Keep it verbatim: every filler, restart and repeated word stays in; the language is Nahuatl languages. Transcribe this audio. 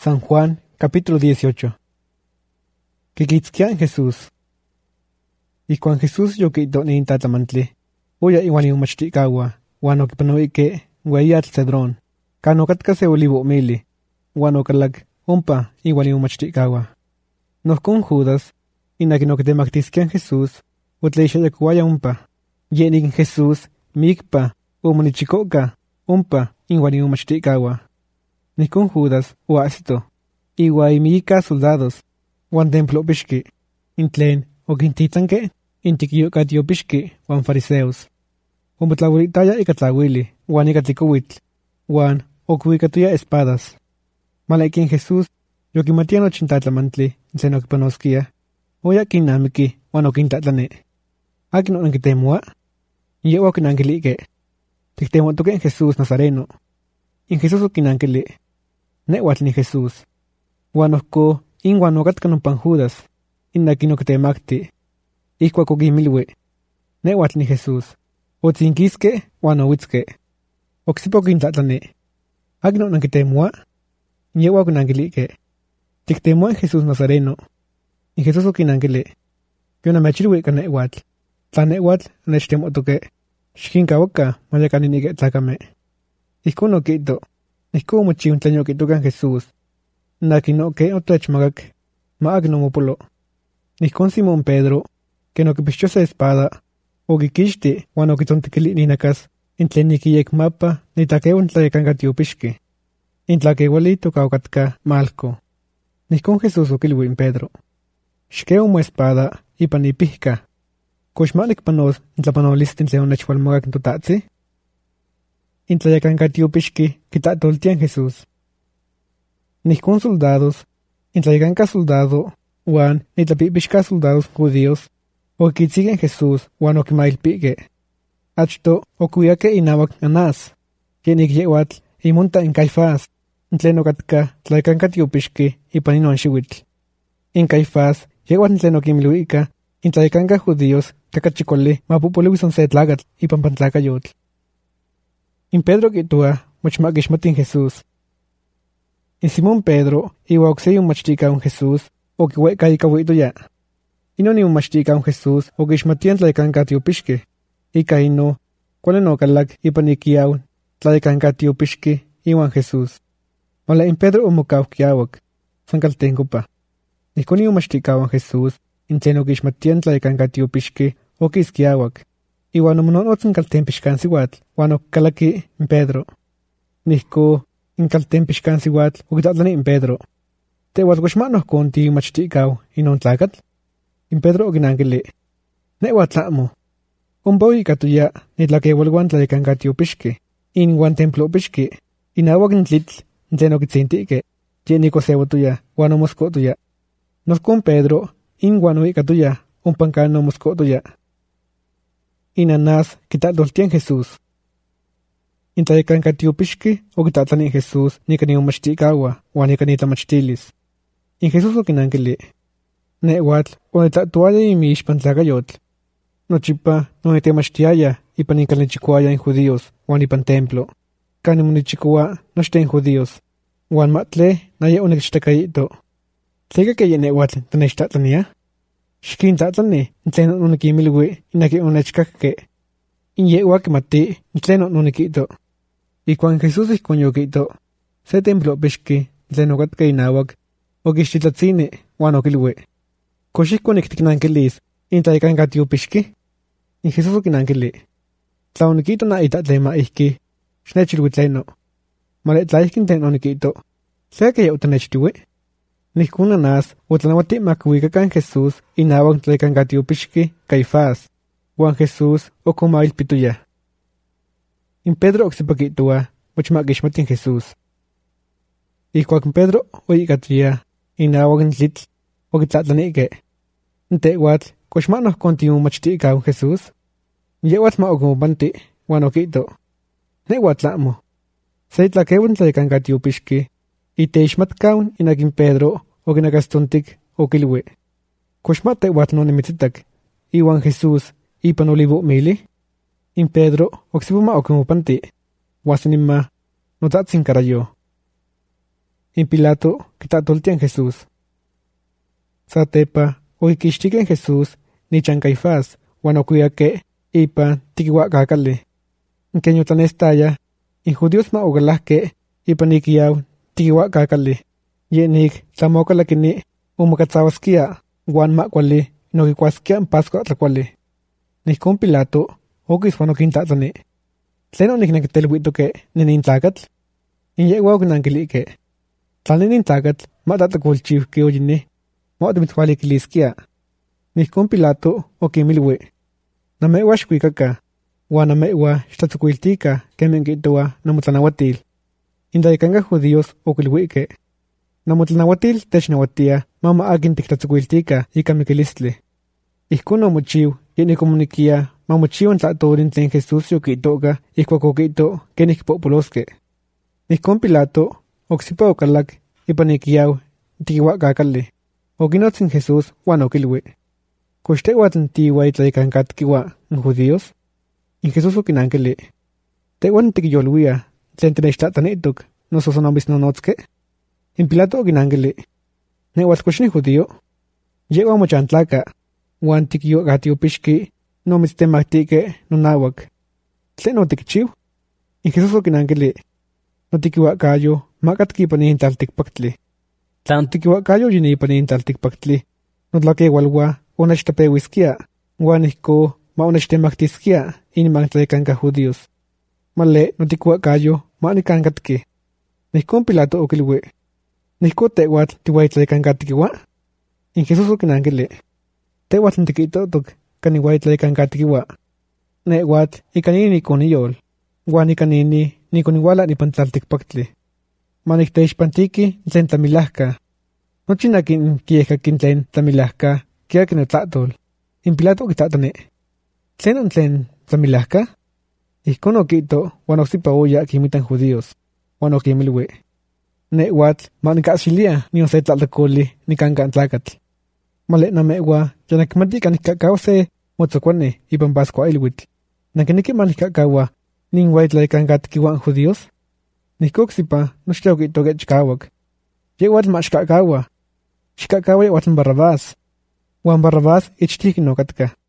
San Juan, capítulo dieciocho. Quiquitzquia Jesús. Y cuan Jesús yoquito ni intatlamantli, oya iwan iumachticawa, wan okipanoike, guayatl cedrón, canocatka se olivo mili, wan ocalac, ompa iwan iumachticawa. Nohcon Judas, inaquinoquetemactisquian Jesús, utleixayacuaya ompa, yenik Jesús, mikpa, umonichicoca, ompa iwan iumachticawa. Nicon Judas, oasito, iwa imica soldados, wan templo pixki, intlen, oquintitanque, intiquiyocatio pixki, wan fariseos. Omotlawilitaya icatlawili, wan icatlicowitl, wan ocuicatuya espadas. Malaquien Jesús, yoquimatia nochintatlamantli, tlen oquipanosquia, oya quinamiki, wan oquintatlane. Akin onquitemoa, yewa oquinanquilique, tictemotoque en Jesús Nazareno. In Jesús oquinanquili, nehuatl ni Jesús. Wan ohco, inwan ocatka nompan Judas, inaquin octemacti. Ihcuac oquimilui, nehuatl ni Jesús. Otzinquisque, wan owitzque. Ocsipa oquintlatlane. Akin onanquitemoa, yewa oquinanquilique, tictemoa en Jesús Nazareno. In Jesús oquinanquili, yonamechilui ca nehuatl, tla nehuatl nechtemotoque, xquincahuaca mayacaninique tlacame. Ihcon oquito, ihcon mochiun tlen yoquitocan Jesús, naquinoque otechmagac, ma akin omopolo. Ihcon Simón Pedro, que noquipixcho se espada, oquiquixti wan oquitzontiquili ninacas, in tlen niquiyecmapa nitlaquewan tlayecancatiopixqui. In tlaqueuali tocaocatka Malco. Ihcon Jesús oquilui in Pedro, xqueu mo espada ipan ipihca. Cox ma nicpanos in tlapanolistin tlen onechwalmagac in totatzi? In tlayecancatiopixqui quitahtoltian Jesús. Nihcon soldados, in tlayecanca soldado, wan nitlapipixca soldados judíos, oquitziguen Jesús wan oquimailpique. Achto ocuiaque inauac Anás, yenik yehuatl imonta in Caifás, in tlen ocatka tlayecancatiopixqui ipan inon xiuitl. In Caifás yehuatl tlen oquimiluica in tlayecanca judíos cacachicoli mapopoliuis se tlacatl ipan pantlacayotl. In Pedro quitua mochmaquixmatin Jesús. In Simón Pedro iwa ocse iumachtica un Jesús oquihueca icauitoya. Inon iumachtica un Jesús oquixmatian tlayecancatiopixqui. Ica ino, cualen ocalac ipan iquiau tlayecancatiopixqui iwan Jesús. Mala in Pedro omocauquiauac, sancaltencopa. Nicon iumachticawan Jesús, in tlen oquixmatian tlayecancatiopixqui oquisquiauac. Iwan omononotzin caltempixcansiuatl, wan occalaqui in Pedro. Nihco, in caltempixcansiuatl oquitatlani in Pedro. Tehuatl cox mahnohcon tiumachticau inon tlacatl? In Pedro oquinanquili, nehuatl amo. Ompa oicatuya nitlaqueualuan tlayecancatiopixqui, in wan templopixqui, inauac in tlitl tlen oquitzintique, yenik oseuatoya wan omoscotoya. Nohcon Pedro, in wan oicatuya, ompan can omoscotoya. In Anás quitahtoltian Jesús. In tlayecancatiopixqui oquitatlani in Jesús nica niumachticaua wan nica nitlamachtilis. In Jesús oquinanquili, nehuatl onitlahtoaya imiixpan tlacayotl. Nochipa nonitemachtiaya ipan incalnechicoaya in judíos wan ipan templo, can monichicoa nochten judíos, wan matle naya onechtacaito. Tleca que ye nehuatl tenechtatlania? Xquintlatlani tlen oniquimilui inaki onechcaque. In yewa quimati tlen oniquito. Y cuan Jesús ihcon yoquito, se templopixqui tlen ocatka inauac, oquixtitlatzini wan oquilui, cox ihcon nicticnanquilis in tlayecancatiopixqui? In Jesús oquinanquili, tla oniquito na itatlen maihqui, xnechilui tleno. Male tla ihquin tlen oniquito, tleca que ye otenechtiui? Nihcon Anás otlanauati macuicacan Jesús inauac tlayecancatiopixqui Caifás, wan Jesús ocomailpitoya. In Pedro ocsipa quitua mochmaquixmatin Jesús. Ihcuac in Pedro oicatuya inauac in tlitl oquitlatlanique. In tehuatl cox mahnohcon tiumachtica un Jesús? Yehuatl ma ocomopanti wan oquito, nehuatl amo. Se tlaqueuan tlayecancatiopixqui, iteixmatcaun inakin Pedro oquinacastontic oquilui, cox ma tehuatl nonimitzitak, iwan Jesús ipan olivo mili? In Pedro ocsipa ma ocomopanti, huasinima notatzin carayo. in Pilato quitahtoltia in Jesús. Satepa oquiquixtiqueh in Jesús nichan Caifás, uan ocuiaque ipa tiquiuacacali. In queño tlanestaya, in judíos ma ogalahque ipa niquiau tiquiuacacali. Yenik tlamocalaquini omacatzauasquia, uan macuali noquicuasquia in Pascua tlacuali. Nihcon Pilato oquis uan oquintatlani. ¿Tlen onicnequiteluitoque nin tlacatl? In yeua oquinanquilique. Tlan nin tlacatl matatlacualchiuque oyini, maotimitzhualiquilisquia. Nihcon Pilato oquimilui. Nameua xcuicaca, uan nameua xtlatzocuiltica quemen quihtoua namotlanahuatil. In tlayecanca judíos oquilhuique. Namotlanahuatil technahuatia mama akin tictlatzocuiltica ica miquilistli. Ihcon omochiu yenik omoniquia mamochiu in tlahtolin tlen Jesús yoquihtoca ihcuac oquihto quenih popolosque. Nihcon Pilato ocsipa ocalac ipa niquiau tiquiuacacali. Oquinotz in Jesús uan oquilui. ¿Cox tehuatl tiua itlayecancatquiua in judíos? In Jesús oquinanquili. Tehuan tiquiyoluia tlen tinechtlahtlanitok noso son omitznonotzque? In Pilato oquinanquili. Nehuatl cox ni judío? Yeua mochantlaca, uan tiquiuacatiopixqui nomitztemactique nonauac. ¿Tlen oticchiu? In Jesús oquinanquili. Notiquiuacayo macatqui ipan in tlalticpactli. Tla notiquiuacayo yini ipan in tlalticpactli, notlaqueualua onechtapeuisquia, uan ihco ma onechtemactisquia inman tlayecanca judíos. Male notiquiuacayo ma nicancatqui. Nihcon Pilato oquilui. Nihco tehuatl tiuaitlayecancatiquiua? In Jesús oquinanquili. Tehuatl tiquihtotok caniuaitlayecancatiquiua. Nehuatl ica nini niconiyol, uan ica nini niconiuala nipan tlalticpactli. Manicteixpantiqui tlen tlamilahca. Nochi naquin quiehcaquin tlen tlamilahca quiaqui notlahtol. In Pilato oquitlahtani. ¿Tlen tlen tlamilahca? Ihcon oquihto uan ocsipa oya quimitan judíos, uan oquimilui. Nehuatl ma nicahxilia nion se tlahtlacolih nicanca tlacatl. Male nameua yanacmati ica niccacaua se motzocuani ipan Pascua ilhuitl. Naquiniqui ma niccacaua nin uaitlayecancatquiua in judíos? Nihco ocsipa nochi oquihtoque chicauac. Yehuatl ma xcacaua. Xcacaua yehuatl Barrabás. Uan Barrabás ichtih quinocatca.